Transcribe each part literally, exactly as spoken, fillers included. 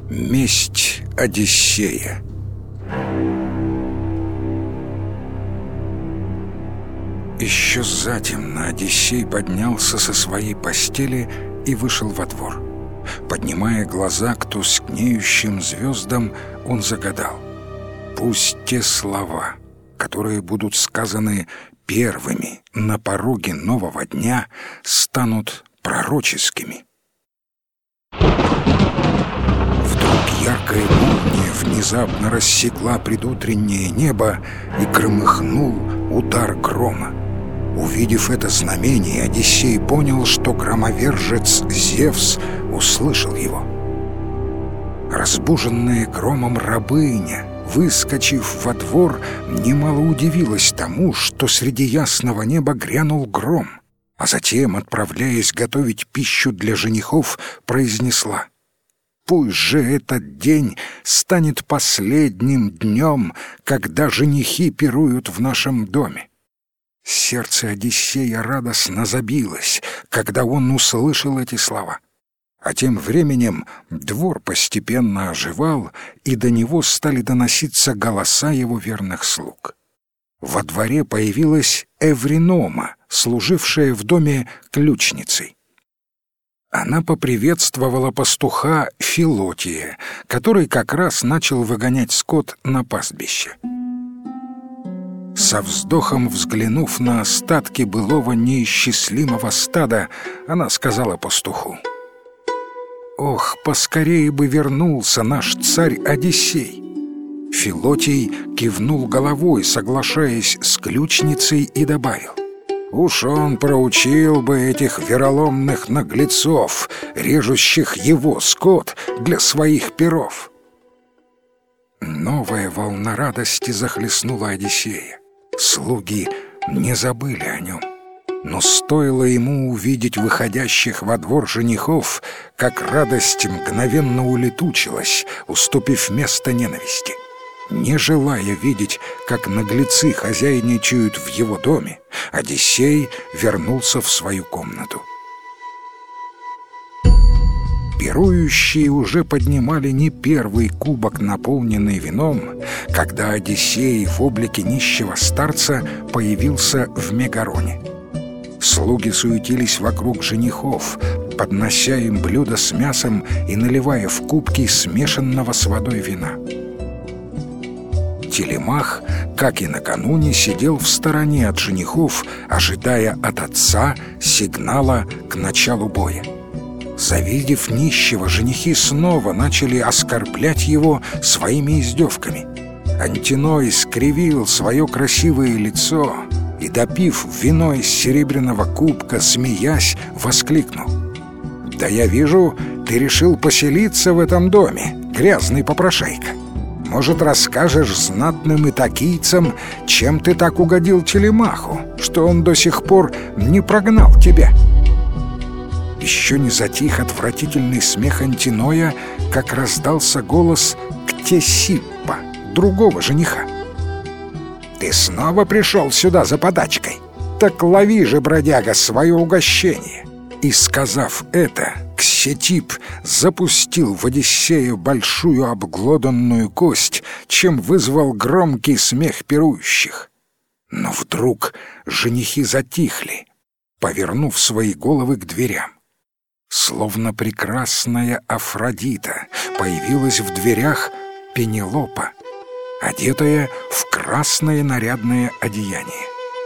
Месть Одиссея. Еще затемно Одиссей поднялся со своей постели и вышел во двор. Поднимая глаза к тускнеющим звездам, он загадал: пусть те слова, которые будут сказаны первыми на пороге нового дня, станут пророческими. Вдруг яркая молния внезапно рассекла предутреннее небо и громыхнул удар грома. Увидев это знамение, Одиссей понял, что громовержец Зевс услышал его. Разбуженная громом рабыня, выскочив во двор, немало удивилась тому, что среди ясного неба грянул гром, а затем, отправляясь готовить пищу для женихов, произнесла: «Пусть же этот день станет последним днем, когда женихи пируют в нашем доме». Сердце Одиссея радостно забилось, когда он услышал эти слова. А тем временем двор постепенно оживал, и до него стали доноситься голоса его верных слуг. Во дворе появилась Эвринома, служившая в доме ключницей. Она поприветствовала пастуха Филотия, который как раз начал выгонять скот на пастбище. Со вздохом взглянув на остатки былого неисчислимого стада, она сказала пастуху: «Ох, поскорее бы вернулся наш царь Одиссей!» Филотий кивнул головой, соглашаясь с ключницей, и добавил: «Уж он проучил бы этих вероломных наглецов, режущих его скот для своих перов». Новая волна радости захлестнула Одиссея. Слуги не забыли о нем. Но стоило ему увидеть выходящих во двор женихов, как радость мгновенно улетучилась, уступив место ненависти. Не желая видеть, как наглецы хозяйничают в его доме, Одиссей вернулся в свою комнату. Пирующие уже поднимали не первый кубок, наполненный вином, когда Одиссей в облике нищего старца появился в Мегароне. Слуги суетились вокруг женихов, поднося им блюда с мясом и наливая в кубки смешанного с водой вина. Телемах, как и накануне, сидел в стороне от женихов, ожидая от отца сигнала к началу боя. Завидев нищего, женихи снова начали оскорблять его своими издевками. Антиной скривил свое красивое лицо и, допив вино из серебряного кубка, смеясь, воскликнул: «Да я вижу, ты решил поселиться в этом доме, грязный попрошайка. Может, расскажешь знатным итакийцам, чем ты так угодил Телемаху, что он до сих пор не прогнал тебя?» Еще не затих отвратительный смех Антиноя, как раздался голос Ктесиппа, другого жениха. «Ты снова пришел сюда за подачкой? Так лови же, бродяга, свое угощение!» И, сказав это, Ксетип запустил в Одиссея большую обглоданную кость, чем вызвал громкий смех пирующих. Но вдруг женихи затихли, повернув свои головы к дверям. Словно прекрасная Афродита появилась в дверях Пенелопа, одетая в красное нарядное одеяние.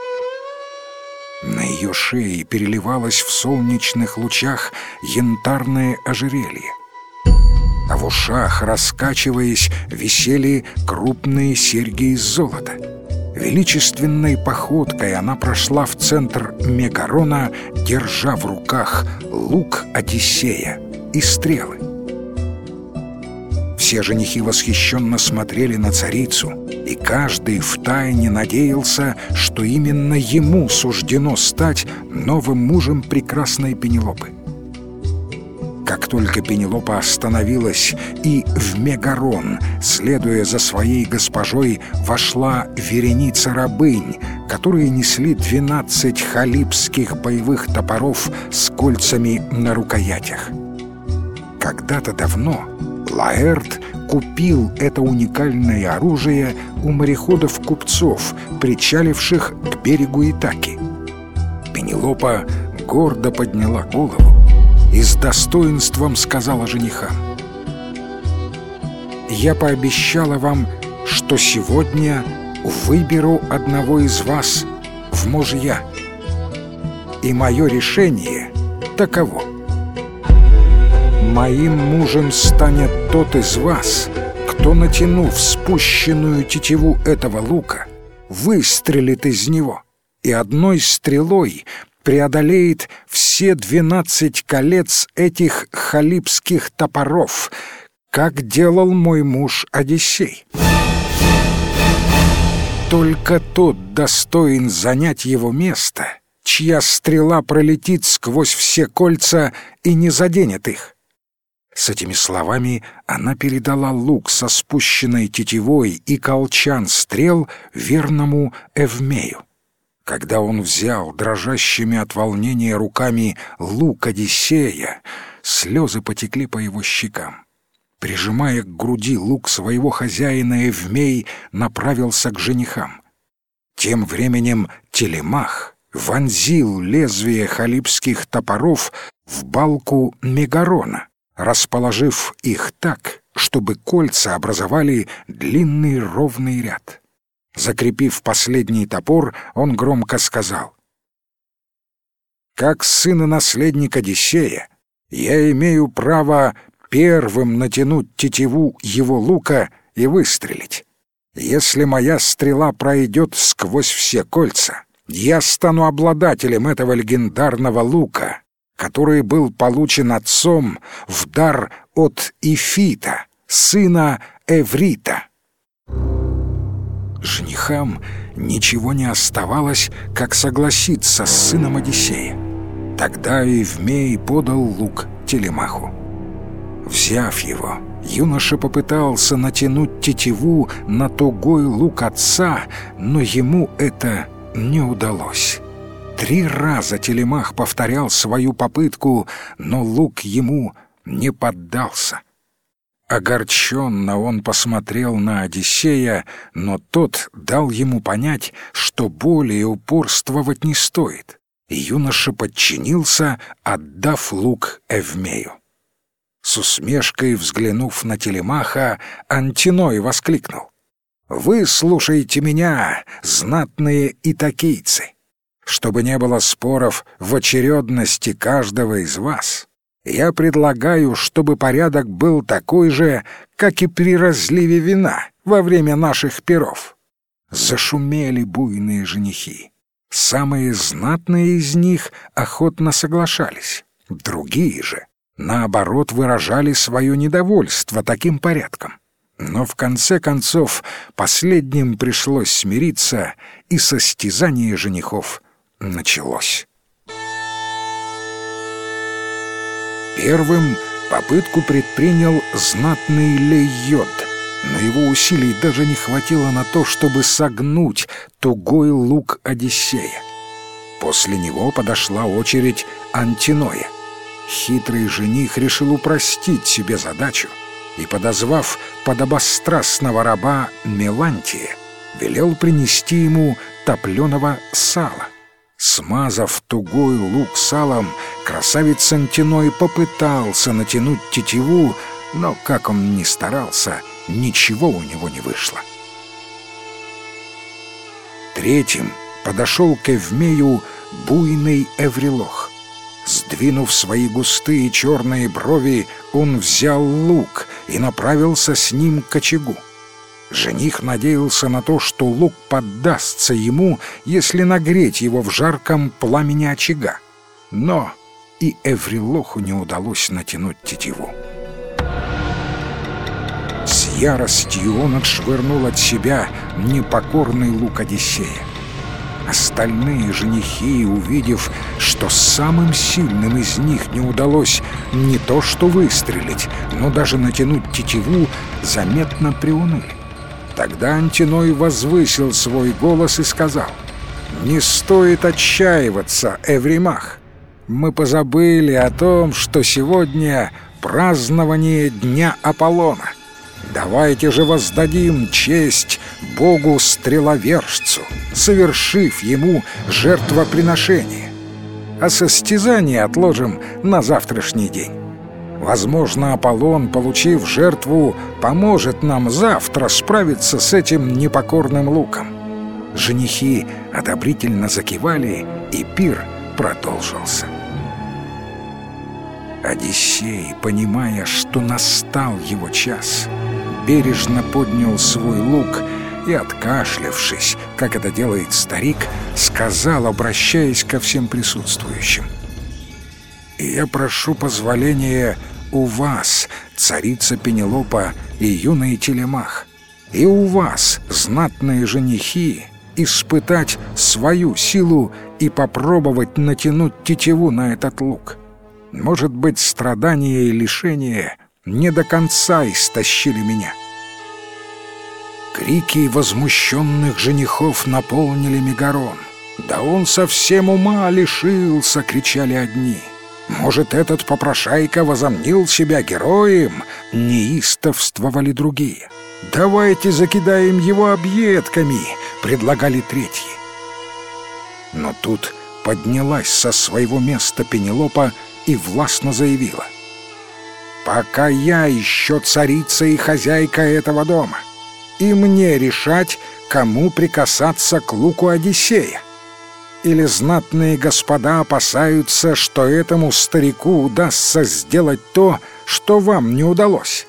На ее шее переливалось в солнечных лучах янтарное ожерелье, а в ушах, раскачиваясь, висели крупные серьги из золота. Величественной походкой она прошла в центр Мегарона, держа в руках лук Одиссея и стрелы. Все женихи восхищенно смотрели на царицу, и каждый втайне надеялся, что именно ему суждено стать новым мужем прекрасной Пенелопы. Как только Пенелопа остановилась и в Мегарон, следуя за своей госпожой, вошла вереница рабынь, которые несли двенадцать халибских боевых топоров с кольцами на рукоятях. Когда-то давно Лаэрт купил это уникальное оружие у мореходов-купцов, причаливших к берегу Итаки. Пенелопа гордо подняла голову и с достоинством сказала женихам: «Я пообещала вам, что сегодня выберу одного из вас в мужья. И мое решение таково: моим мужем станет тот из вас, кто, натянув спущенную тетиву этого лука, выстрелит из него и одной стрелой преодолеет все двенадцать колец этих халибских топоров, как делал мой муж Одиссей. Только тот достоин занять его место, чья стрела пролетит сквозь все кольца и не заденет их». С этими словами она передала лук со спущенной тетивой и колчан стрел верному Эвмею. Когда он взял дрожащими от волнения руками лук Одиссея, слезы потекли по его щекам. Прижимая к груди лук своего хозяина, Эвмей направился к женихам. Тем временем Телемах вонзил лезвие халибских топоров в балку Мегарона, расположив их так, чтобы кольца образовали длинный ровный ряд. Закрепив последний топор, он громко сказал: «Как сын и наследник Одиссея, я имею право первым натянуть тетиву его лука и выстрелить. Если моя стрела пройдет сквозь все кольца, я стану обладателем этого легендарного лука, который был получен отцом в дар от Ифита, сына Эврита». Женихам ничего не оставалось, как согласиться с сыном Одиссея. Тогда Эвмей подал лук Телемаху. Взяв его, юноша попытался натянуть тетиву на тугой лук отца, но ему это не удалось. Три раза Телемах повторял свою попытку, но лук ему не поддался. Огорченно он посмотрел на Одиссея, но тот дал ему понять, что более упорствовать не стоит, и юноша подчинился, отдав лук Эвмею. С усмешкой взглянув на Телемаха, Антиной воскликнул: «Вы слушайте меня, знатные итакийцы! Чтобы не было споров в очередности каждого из вас, я предлагаю, чтобы порядок был такой же, как и при разливе вина во время наших пиров». Зашумели буйные женихи. Самые знатные из них охотно соглашались, другие же, наоборот, выражали свое недовольство таким порядком. Но в конце концов последним пришлось смириться, и состязание женихов началось. Первым попытку предпринял знатный Лейод, но его усилий даже не хватило на то, чтобы согнуть тугой лук Одиссея. После него подошла очередь Антиноя. Хитрый жених решил упростить себе задачу и, подозвав подобострастного раба Мелантия, велел принести ему топленого сала. Смазав тугой лук салом, красавец Антиной попытался натянуть тетиву, но, как он ни старался, ничего у него не вышло. Третьим подошел к Эвмею буйный Эврилох. Сдвинув свои густые черные брови, он взял лук и направился с ним к очагу. Жених надеялся на то, что лук поддастся ему, если нагреть его в жарком пламени очага. Но и Эврилоху не удалось натянуть тетиву. С яростью он отшвырнул от себя непокорный лук Одиссея. Остальные женихи, увидев, что самым сильным из них не удалось не то что выстрелить, но даже натянуть тетиву, заметно приуныли. Тогда Антиной возвысил свой голос и сказал: «Не стоит отчаиваться, Эвримах. Мы позабыли о том, что сегодня празднование Дня Аполлона. Давайте же воздадим честь богу-стреловержцу, совершив ему жертвоприношение. А состязание отложим на завтрашний день. Возможно, Аполлон, получив жертву, поможет нам завтра справиться с этим непокорным луком». Женихи одобрительно закивали, и пир продолжился. Одиссей, понимая, что настал его час, бережно поднял свой лук и, откашлявшись, как это делает старик, сказал, обращаясь ко всем присутствующим: «Я прошу позволения у вас, царица Пенелопа и юный Телемах, и у вас, знатные женихи, испытать свою силу и попробовать натянуть тетиву на этот лук. Может быть, страдания и лишения не до конца истощили меня». Крики возмущенных женихов наполнили Мегарон. «Да он совсем ума лишился!» — кричали одни. «Может, этот попрошайка возомнил себя героем?» — неистовствовали другие. «Давайте закидаем его объедками!» — предлагали третьи. Но тут поднялась со своего места Пенелопа и властно заявила: «Пока я еще царица и хозяйка этого дома, и мне решать, кому прикасаться к луку Одиссея. Или знатные господа опасаются, что этому старику удастся сделать то, что вам не удалось?»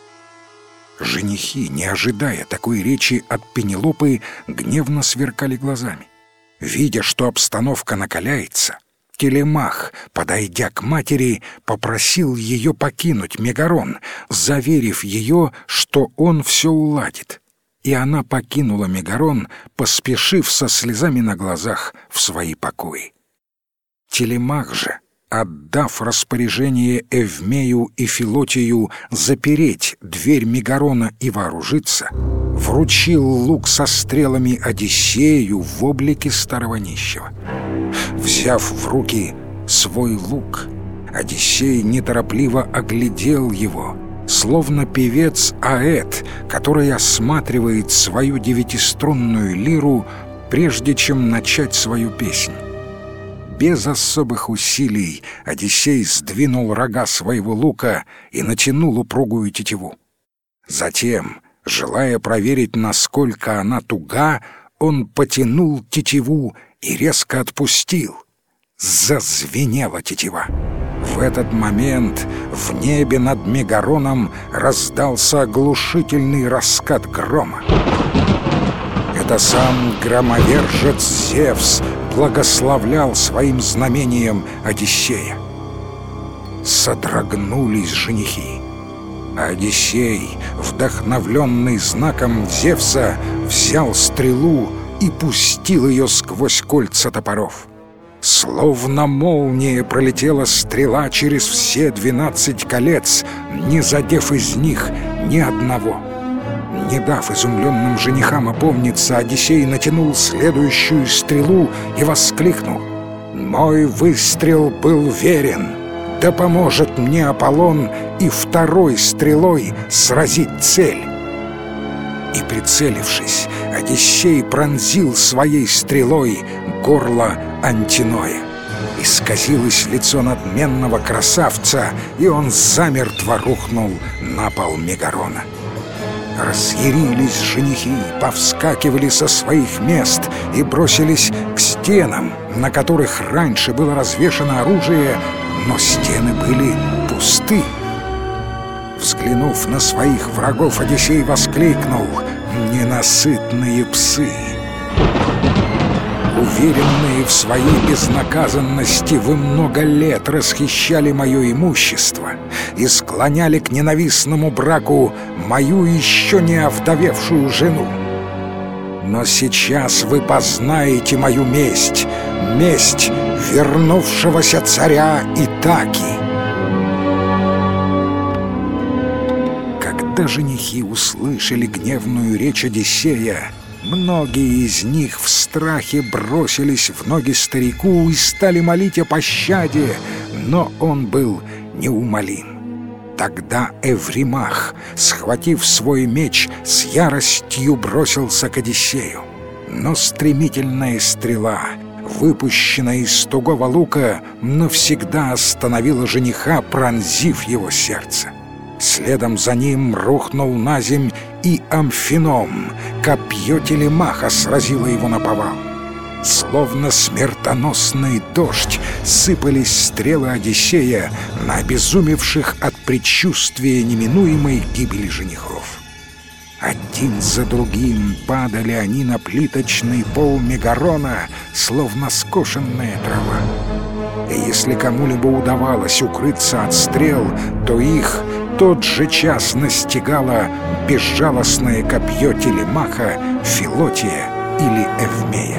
Женихи, не ожидая такой речи от Пенелопы, гневно сверкали глазами. Видя, что обстановка накаляется, Телемах, подойдя к матери, попросил ее покинуть Мегарон, заверив ее, что он все уладит. И она покинула Мегарон, поспешив со слезами на глазах в свои покои. Телемах же, отдав распоряжение Эвмею и Филотию запереть дверь Мегарона и вооружиться, вручил лук со стрелами Одиссею в облике старого нищего. Взяв в руки свой лук, Одиссей неторопливо оглядел его, словно певец Аэт, который осматривает свою девятиструнную лиру, прежде чем начать свою песнь. Без особых усилий Одиссей сдвинул рога своего лука и натянул упругую тетиву. Затем, желая проверить, насколько она туга, он потянул тетиву и резко отпустил. Зазвенела тетива. В этот момент в небе над Мегароном раздался оглушительный раскат грома. Это сам громовержец Зевс благословлял своим знамением Одиссея. Содрогнулись женихи. Одиссей, вдохновленный знаком Зевса, взял стрелу и пустил ее сквозь кольца топоров. Словно молния пролетела стрела через все двенадцать колец, не задев из них ни одного. Не дав изумленным женихам опомниться, Одиссей натянул следующую стрелу и воскликнул: «Мой выстрел был верен! Да поможет мне Аполлон и второй стрелой сразить цель!» И, прицелившись, Одиссей пронзил своей стрелой горло Антиноя. Исказилось лицо надменного красавца, и он замертво рухнул на пол Мегарона. Разъярились женихи, повскакивали со своих мест и бросились к стенам, на которых раньше было развешано оружие, но стены были пусты. Взглянув на своих врагов, Одиссей воскликнул: «Ненасытные псы! Уверенные в своей безнаказанности, вы много лет расхищали мое имущество и склоняли к ненавистному браку мою еще не овдовевшую жену. Но сейчас вы познаете мою месть, месть вернувшегося царя Итаки». Когда женихи услышали гневную речь Одиссея, многие из них в страхе бросились в ноги старику и стали молить о пощаде, но он был неумолим. Тогда Эвримах, схватив свой меч, с яростью бросился к Одиссею. Но стремительная стрела, выпущенная из тугого лука, навсегда остановила жениха, пронзив его сердце. Следом за ним рухнул наземь и Амфином. Копье Телемаха сразило его наповал. Словно смертоносный дождь сыпались стрелы Одиссея на обезумевших от предчувствия неминуемой гибели женихов. Один за другим падали они на плиточный пол Мегарона, словно скошенная трава. И если кому-либо удавалось укрыться от стрел, то их тот же час настигало безжалостное копье Телемаха, Филотия или Эвмея.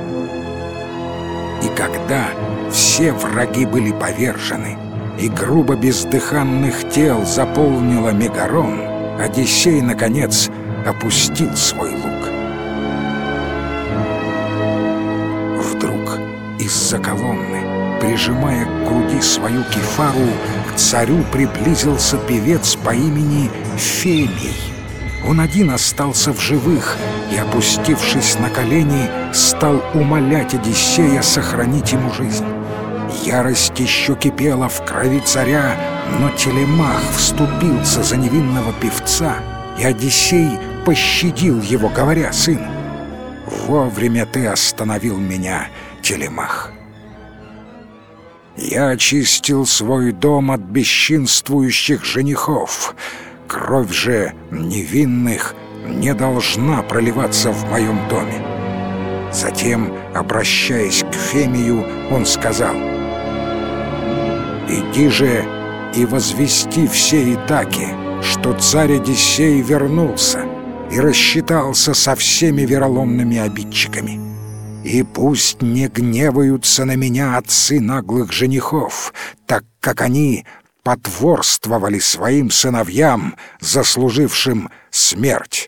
И когда все враги были повержены, и грубо бездыханных тел заполнила Мегарон, Одиссей, наконец, опустил свой лук. Вдруг из-за колонны, прижимая к груди свою кефару, к царю приблизился певец по имени Фемий. Он один остался в живых и, опустившись на колени, стал умолять Одиссея сохранить ему жизнь. Ярость еще кипела в крови царя, но Телемах вступился за невинного певца, и Одиссей пощадил его, говоря сыну: «Вовремя ты остановил меня, Телемах. Я очистил свой дом от бесчинствующих женихов. Кровь же невинных не должна проливаться в моем доме». Затем, обращаясь к Фемию, он сказал: «Иди же и возвести все Итаки, что царь Одиссей вернулся и рассчитался со всеми вероломными обидчиками. И пусть не гневаются на меня отцы наглых женихов, так как они потворствовали своим сыновьям, заслужившим смерть».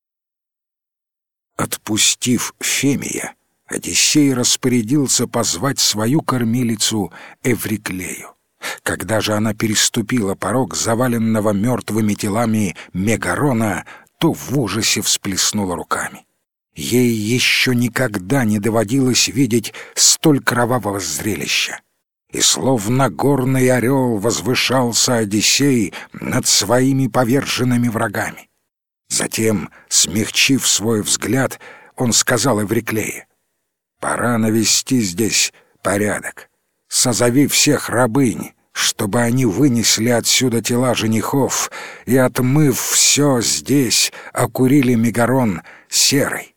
Отпустив Фемия, Одиссей распорядился позвать свою кормилицу Эвриклею. Когда же она переступила порог заваленного мертвыми телами Мегарона, то в ужасе всплеснула руками. Ей еще никогда не доводилось видеть столь кровавого зрелища. И словно горный орел возвышался Одиссей над своими поверженными врагами. Затем, смягчив свой взгляд, он сказал Эвриклее: «Пора навести здесь порядок. Созови всех рабынь, чтобы они вынесли отсюда тела женихов и, отмыв все здесь, окурили Мегарон серой».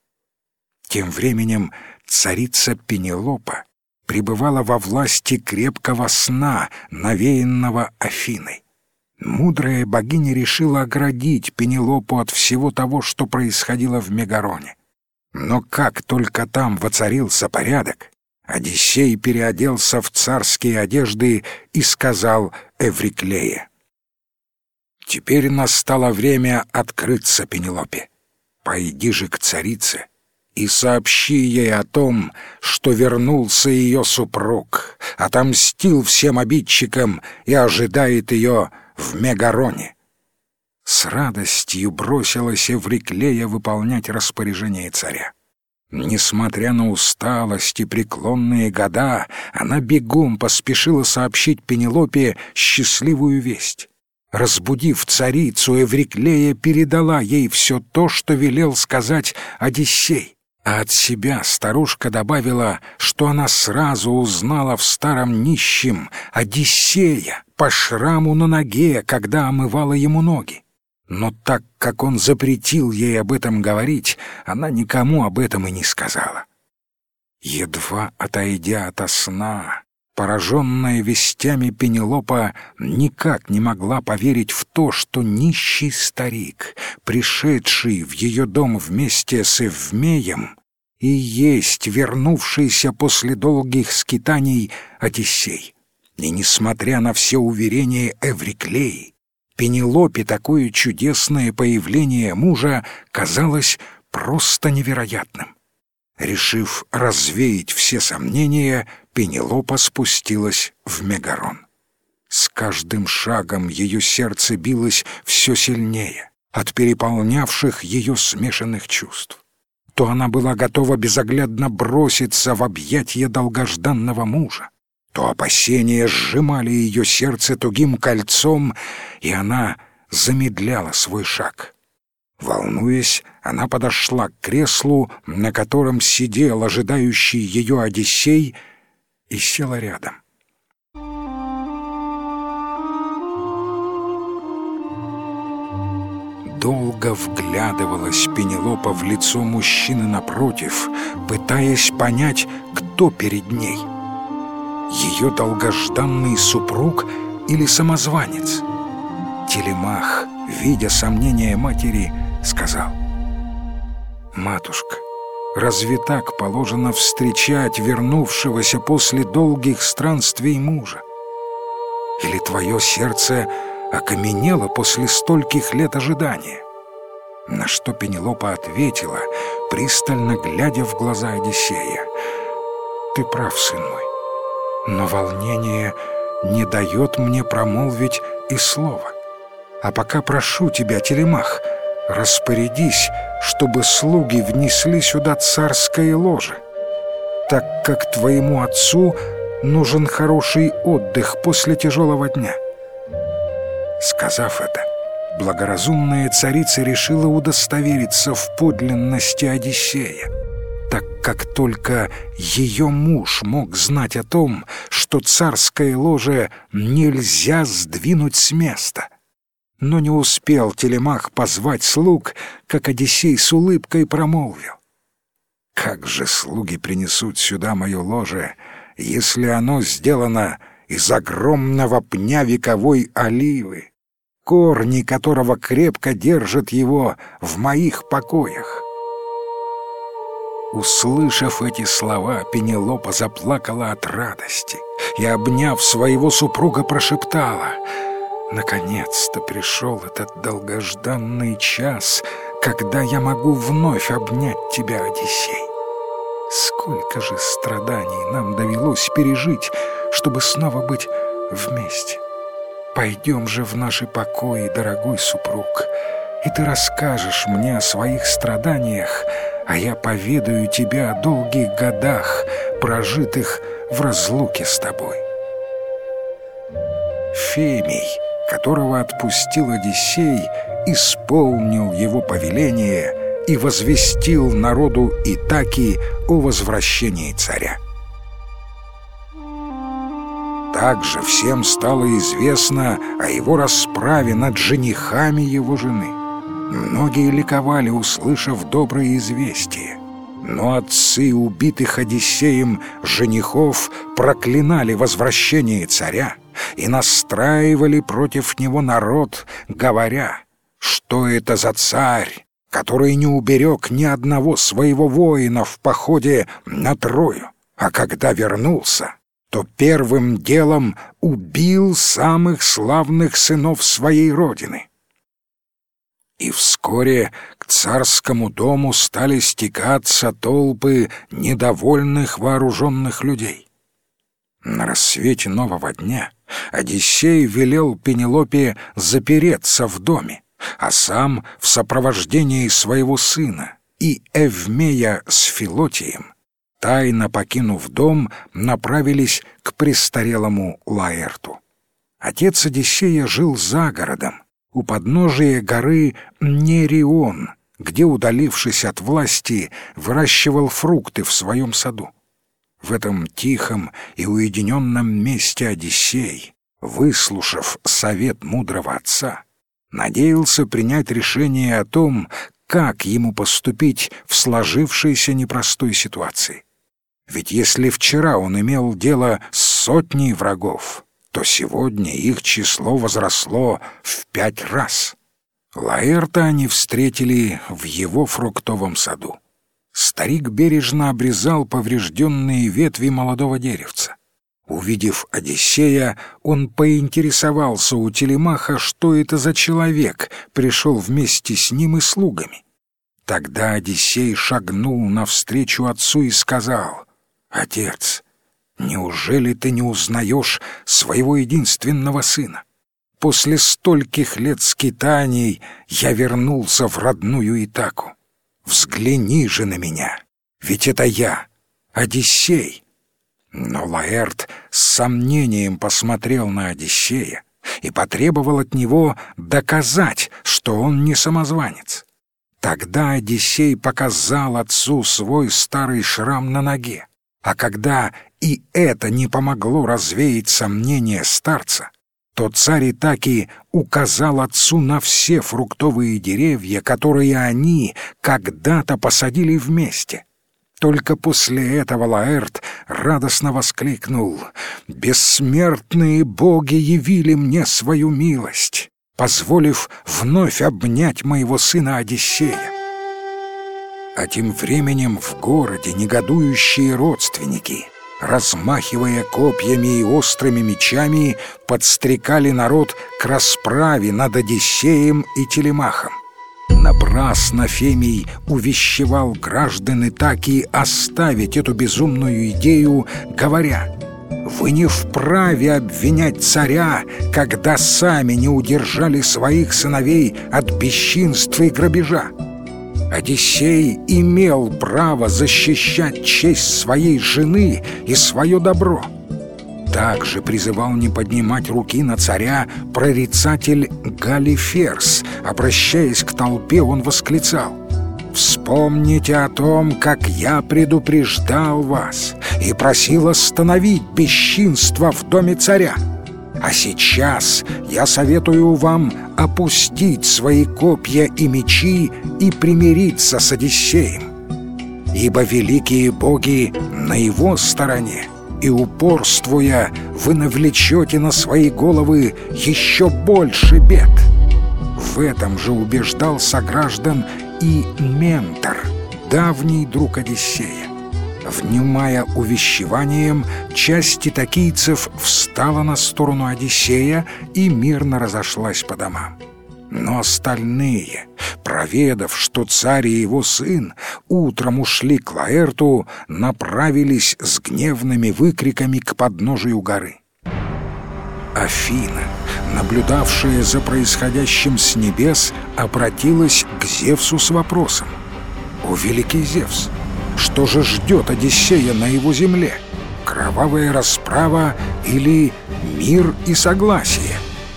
Тем временем царица Пенелопа пребывала во власти крепкого сна, навеянного Афиной. Мудрая богиня решила оградить Пенелопу от всего того, что происходило в Мегароне. Но как только там воцарился порядок, Одиссей переоделся в царские одежды и сказал Эвриклее: «Теперь настало время открыться Пенелопе. Пойди же к царице и сообщи ей о том, что вернулся ее супруг, отомстил всем обидчикам и ожидает ее в Мегароне». С радостью бросилась Эвриклея выполнять распоряжение царя. Несмотря на усталость и преклонные года, она бегом поспешила сообщить Пенелопе счастливую весть. Разбудив царицу, Эвриклея передала ей все то, что велел сказать Одиссей. А от себя старушка добавила, что она сразу узнала в старом нищем Одиссея по шраму на ноге, когда омывала ему ноги. Но так как он запретил ей об этом говорить, она никому об этом и не сказала. Едва отойдя ото сна, пораженная вестями Пенелопа никак не могла поверить в то, что нищий старик, пришедший в ее дом вместе с Эвмеем, и есть вернувшийся после долгих скитаний Одиссей. И несмотря на все уверения Эвриклеи, Пенелопе такое чудесное появление мужа казалось просто невероятным. Решив развеять все сомнения, Пенелопа спустилась в Мегарон. С каждым шагом ее сердце билось все сильнее от переполнявших ее смешанных чувств. То она была готова безоглядно броситься в объятия долгожданного мужа, то опасения сжимали ее сердце тугим кольцом, и она замедляла свой шаг. Волнуясь, она подошла к креслу, на котором сидел ожидающий ее Одиссей, и села рядом. Долго вглядывалась Пенелопа в лицо мужчины напротив, пытаясь понять, кто перед ней. Ее долгожданный супруг или самозванец? Телемах, видя сомнения матери, сказал: «Матушка, разве так положено встречать вернувшегося после долгих странствий мужа? Или твое сердце окаменело после стольких лет ожидания?» На что Пенелопа ответила, пристально глядя в глаза Одиссея: «Ты прав, сын мой, но волнение не дает мне промолвить и слова. А пока прошу тебя, Телемах, распорядись, чтобы слуги внесли сюда царское ложе, так как твоему отцу нужен хороший отдых после тяжелого дня». Сказав это, благоразумная царица решила удостовериться в подлинности Одиссея, так как только ее муж мог знать о том, что царское ложе нельзя сдвинуть с места. Но не успел Телемах позвать слуг, как Одиссей с улыбкой промолвил: «Как же слуги принесут сюда мое ложе, если оно сделано из огромного пня вековой оливы, корни которого крепко держат его в моих покоях?» Услышав эти слова, Пенелопа заплакала от радости и, обняв своего супруга, прошептала: «Наконец-то пришел этот долгожданный час, когда я могу вновь обнять тебя, Одиссей. Сколько же страданий нам довелось пережить, чтобы снова быть вместе. Пойдем же в наши покои, дорогой супруг, и ты расскажешь мне о своих страданиях, а я поведаю тебе о долгих годах, прожитых в разлуке с тобой». Фемий, которого отпустил Одиссей, исполнил его повеление и возвестил народу Итаки о возвращении царя. Также всем стало известно о его расправе над женихами его жены. Многие ликовали, услышав доброе известие, но отцы убитых Одиссеем женихов проклинали возвращение царя и настраивали против него народ, говоря, что это за царь, который не уберег ни одного своего воина в походе на Трою, а когда вернулся, то первым делом убил самых славных сынов своей родины. И вскоре к царскому дому стали стекаться толпы недовольных вооруженных людей. На рассвете нового дня Одиссей велел Пенелопе запереться в доме, а сам в сопровождении своего сына и Эвмея с Филотием, тайно покинув дом, направились к престарелому Лаэрту. Отец Одиссея жил за городом, у подножия горы Нерион, где, удалившись от власти, выращивал фрукты в своем саду. В этом тихом и уединенном месте Одиссей, выслушав совет мудрого отца, надеялся принять решение о том, как ему поступить в сложившейся непростой ситуации. Ведь если вчера он имел дело с сотней врагов, то сегодня их число возросло в пять раз. Лаэрта они встретили в его фруктовом саду. Старик бережно обрезал поврежденные ветви молодого деревца. Увидев Одиссея, он поинтересовался у Телемаха, что это за человек пришел вместе с ним и слугами. Тогда Одиссей шагнул навстречу отцу и сказал: «Отец, Неужели ты не узнаешь своего единственного сына? После стольких лет скитаний я вернулся в родную Итаку. Взгляни же на меня, ведь это я, Одиссей». Но Лаэрт с сомнением посмотрел на Одиссея и потребовал от него доказать, что он не самозванец. Тогда Одиссей показал отцу свой старый шрам на ноге, а когда и это не помогло развеять сомнения старца, то царь Итаки указал отцу на все фруктовые деревья, которые они когда-то посадили вместе. Только после этого Лаэрт радостно воскликнул: «Бессмертные боги явили мне свою милость, позволив вновь обнять моего сына Одиссея». А тем временем в городе негодующие родственники, размахивая копьями и острыми мечами, подстрекали народ к расправе над Одиссеем и Телемахом. Напрасно Фемий увещевал граждан Итаки оставить эту безумную идею, говоря: «Вы не вправе обвинять царя, когда сами не удержали своих сыновей от бесчинства и грабежа. Одиссей имел право защищать честь своей жены и свое добро». Также призывал не поднимать руки на царя прорицатель Галиферс. Обращаясь к толпе, он восклицал: «Вспомните о том, как я предупреждал вас и просил остановить бесчинство в доме царя. А сейчас я советую вам опустить свои копья и мечи и примириться с Одиссеем. Ибо великие боги на его стороне, и, упорствуя, вы навлечете на свои головы еще больше бед». В этом же убеждал сограждан и Ментор, давний друг Одиссея. Внимая увещеванием, часть итакийцев встала на сторону Одиссея и мирно разошлась по домам. Но остальные, проведав, что царь и его сын утром ушли к Лаэрту, направились с гневными выкриками к подножию горы. Афина, наблюдавшая за происходящим с небес, обратилась к Зевсу с вопросом: «О великий Зевс, что же ждет Одиссея на его земле? Кровавая расправа или мир и согласие?»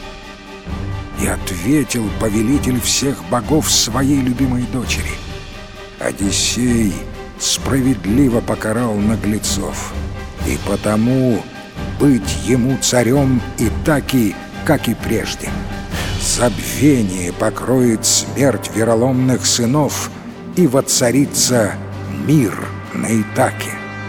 И ответил повелитель всех богов своей любимой дочери: «Одиссей справедливо покарал наглецов, и потому быть ему царем Итаки, как и прежде. Забвение покроет смерть вероломных сынов, и воцарится мир на Итаке».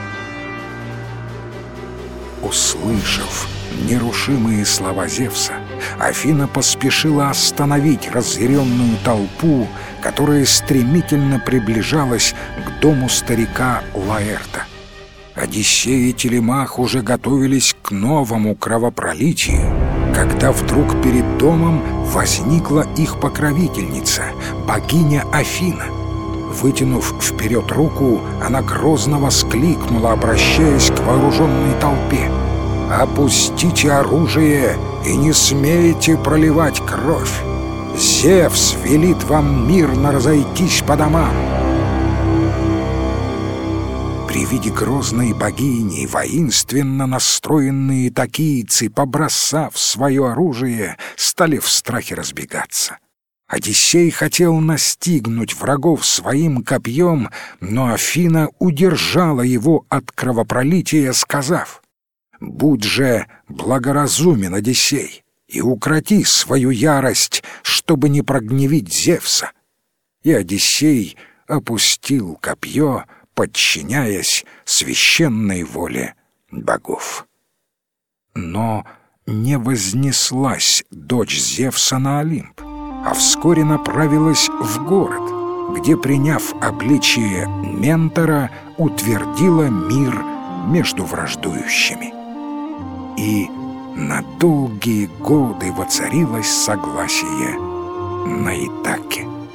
Услышав нерушимые слова Зевса, Афина поспешила остановить разъяренную толпу, которая стремительно приближалась к дому старика Лаэрта. Одиссей и Телемах уже готовились к новому кровопролитию, когда вдруг перед домом возникла их покровительница, богиня Афина. Вытянув вперед руку, она грозно воскликнула, обращаясь к вооруженной толпе: «Опустите оружие и не смейте проливать кровь! Зевс велит вам мирно разойтись по домам!» При виде грозной богини воинственно настроенные итакийцы, побросав свое оружие, стали в страхе разбегаться. Одиссей хотел настигнуть врагов своим копьем, но Афина удержала его от кровопролития, сказав: «Будь же благоразумен, Одиссей, и укроти свою ярость, чтобы не прогневить Зевса». И Одиссей опустил копье, подчиняясь священной воле богов. Но не вознеслась дочь Зевса на Олимп, а вскоре направилась в город, где, приняв обличие Ментора, утвердила мир между враждующими. И на долгие годы воцарилось согласие на Итаке.